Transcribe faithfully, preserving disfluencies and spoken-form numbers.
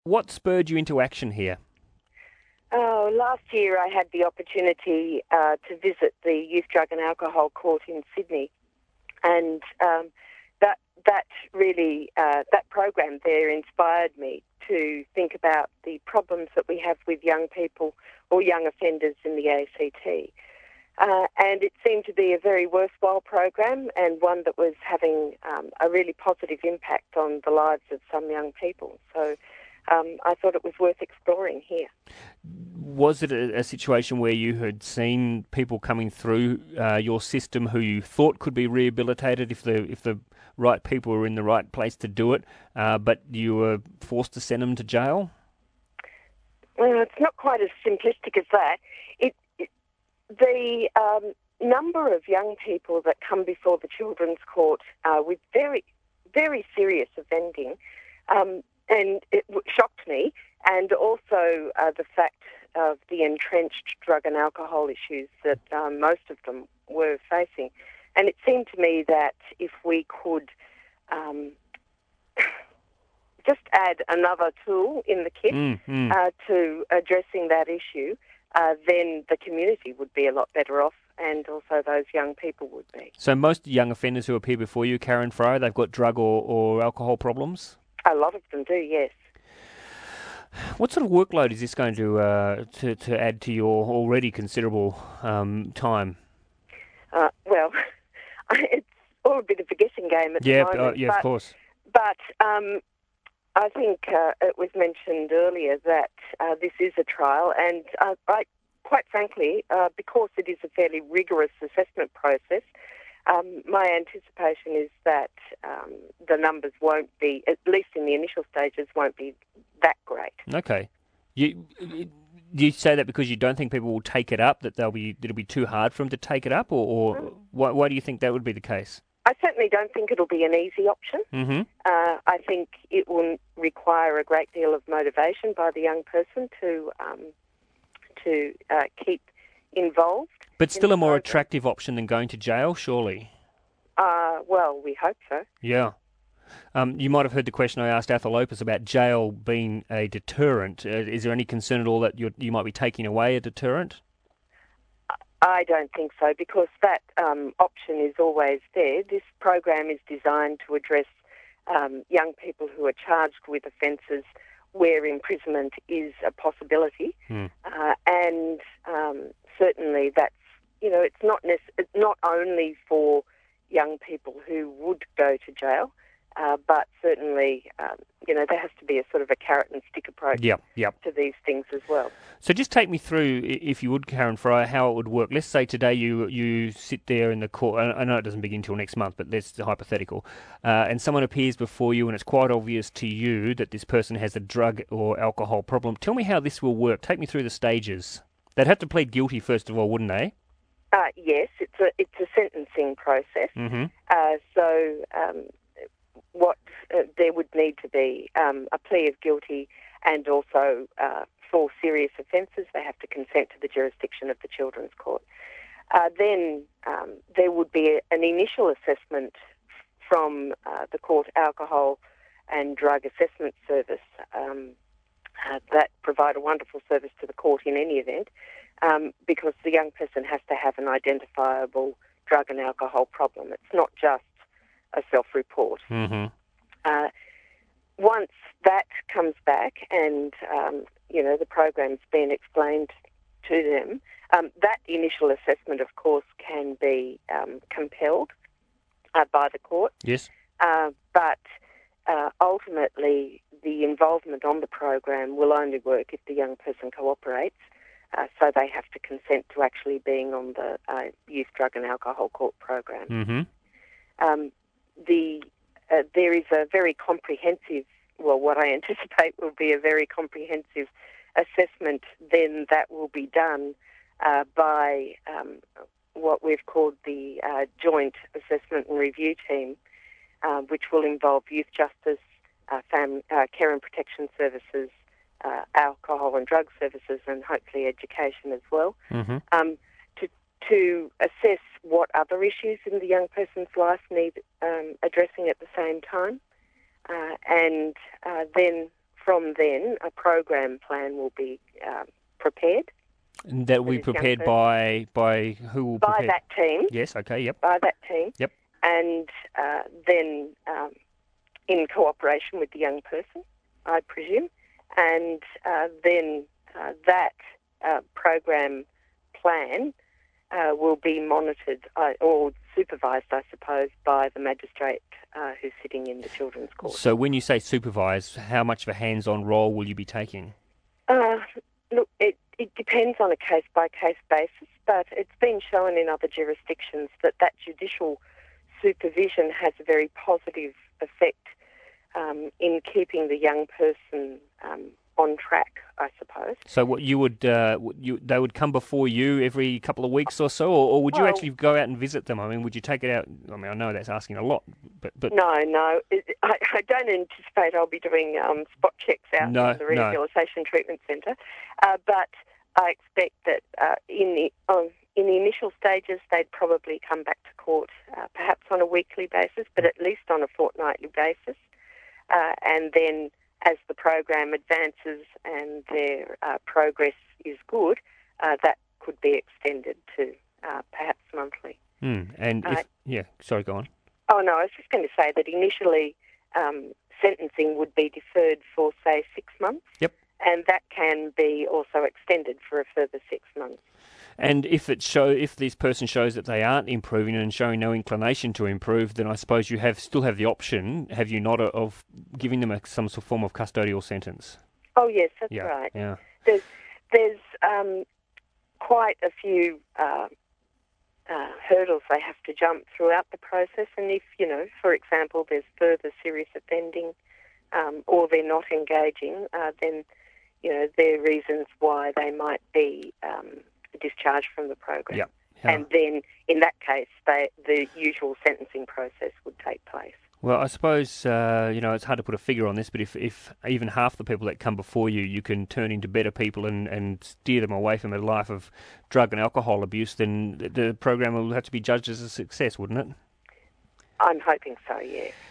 What spurred you into action here? Oh, last year I had the opportunity uh, to visit the Youth Drug and Alcohol Court in Sydney, and um, that that really uh, that program there inspired me to think about the problems that we have with young people or young offenders in the A C T. Uh, and it seemed to be a very worthwhile program and one that was having um, a really positive impact on the lives of some young people. So um, I thought it was worth exploring here. Was it a, a situation where you had seen people coming through uh, your system who you thought could be rehabilitated if the if the right people were in the right place to do it, uh, but you were forced to send them to jail? Well, it's not quite as simplistic as that. It, it, the um, number of young people that come before the Children's Court uh, with very, very serious offending, um, and it w- shocked me, and also uh, the fact of the entrenched drug and alcohol issues that um, most of them were facing. And it seemed to me that if we could um, just add another tool in the kit Mm, mm. uh, to addressing that issue, uh, then the community would be a lot better off, and also those young people would be. So most young offenders who appear before you, Karen Fryer, they've got drug or, or alcohol problems? A lot of them do, yes. What sort of workload is this going to uh, to, to add to your already considerable um, time? Uh, well, it's all a bit of a guessing game at the Yeah, uh, moment, yeah, of but course. but um, I think uh, it was mentioned earlier that uh, this is a trial, and uh, I, quite frankly, uh, because it is a fairly rigorous assessment process, um, my anticipation is that um, the numbers won't be, at least in the initial stages, won't be that great. Okay. You, you do you say that because you don't think people will take it up, that they'll be it'll be too hard for them to take it up, or, or why, why do you think that would be the case? I certainly don't think it'll be an easy option. Mm-hmm. Uh, I think it will require a great deal of motivation by the young person to um, to uh, keep involved. But In still the a more program. attractive option than going to jail, surely. Uh, well, we hope so. Yeah. Um, you might have heard the question I asked Athol Opus about jail being a deterrent. Uh, is there any concern at all that you you might be taking away a deterrent? I don't think so, because that um, option is always there. This program is designed to address um, young people who are charged with offences where imprisonment is a possibility, Hmm. uh, and um, certainly that's, you know, it's not nec- it's not only for young people who would go to jail, uh, but certainly, um, you know, there has to be a sort of a carrot and stick approach Yep, yep. to these things as well. So just take me through, i- if you would, Karen Fryer, how it would work. Let's say today you you sit there in the court. I I know it doesn't begin until next month, but that's hypothetical. Uh, and someone appears before you, and it's quite obvious to you that this person has a drug or alcohol problem. Tell me how this will work. Take me through the stages. They'd have to plead guilty first of all, wouldn't they? Uh, yes, it's a it's a sentencing process. Mm-hmm. Uh, so um, what uh, there would need to be um, a plea of guilty, and also uh, for serious offences they have to consent to the jurisdiction of the Children's Court. Uh, then um, there would be a, an initial assessment from uh, the Court Alcohol and Drug Assessment Service um, uh, that provide a wonderful service to the court in any event, um, because the young person has to have an identifiable drug and alcohol problem. It's not just a self-report. Mm-hmm. Uh, once that comes back and, um, you know, the program's been explained to them, um, that initial assessment, of course, can be um, compelled uh, by the court. Yes. Uh, but uh, ultimately, the involvement on the program will only work if the young person cooperates. Uh, so they have to consent to actually being on the uh, Youth Drug and Alcohol Court program. Mm-hmm. Um, the uh, there is a very comprehensive, well, what I anticipate will be a very comprehensive assessment then that will be done uh, by um, what we've called the uh, Joint Assessment and Review Team, uh, which will involve youth justice, uh, fam- uh, care and protection services, uh, alcohol and drug services, and hopefully education as well, Mm-hmm. um, to to assess what other issues in the young person's life need um, addressing at the same time, uh, and uh, then from then, a program plan will be um, prepared. And that will be prepared by by who will by prepare? that team. Yes. Okay. Yep. By that team. Yep. And uh, then um, in cooperation with the young person, I presume, and uh, then uh, that uh, program plan uh, will be monitored uh, or supervised, I suppose, by the magistrate uh, who's sitting in the children's court. So when you say supervise, how much of a hands-on role will you be taking? Uh, look, it, it depends on a case-by-case basis, but it's been shown in other jurisdictions that that judicial supervision has a very positive effect um, in keeping the young person um, on track, I suppose. So what you would, uh, you they would come before you every couple of weeks or so, or, or would you well, actually go out and visit them? I mean, would you take it out? I mean, I know that's asking a lot, but... but no, no. It, I, I don't anticipate I'll be doing um, spot checks out no, in the Rehabilitation no. Treatment Centre, uh, but I expect that uh, in the um, in the initial stages they'd probably come back to court, uh, perhaps on a weekly basis, but at least on a fortnightly basis, uh, and then as the program advances and their uh, progress is good, uh, that could be extended to uh, perhaps monthly. Mm, and if, uh, yeah, sorry, go on. Oh no, I was just going to say that initially um, sentencing would be deferred for, say, six months. Yep. And that can be also extended for a further six months. And if it show if this person shows that they aren't improving and showing no inclination to improve, then I suppose you have still have the option, have you not, of giving them a, some sort of form of custodial sentence. Oh yes, that's yeah, right. Yeah. There's there's um, quite a few uh, uh, hurdles they have to jump throughout the process, and if you know, for example, there's further serious offending, um, or they're not engaging, uh, then you know there are reasons why they might be um, discharged from the program. Yeah. Yeah. And then, in that case, they, the usual sentencing process would take place. Well, I suppose, uh, you know, it's hard to put a figure on this, but if, if even half the people that come before you, you can turn into better people and, and steer them away from a life of drug and alcohol abuse, then the program will have to be judged as a success, wouldn't it? I'm hoping so, yes.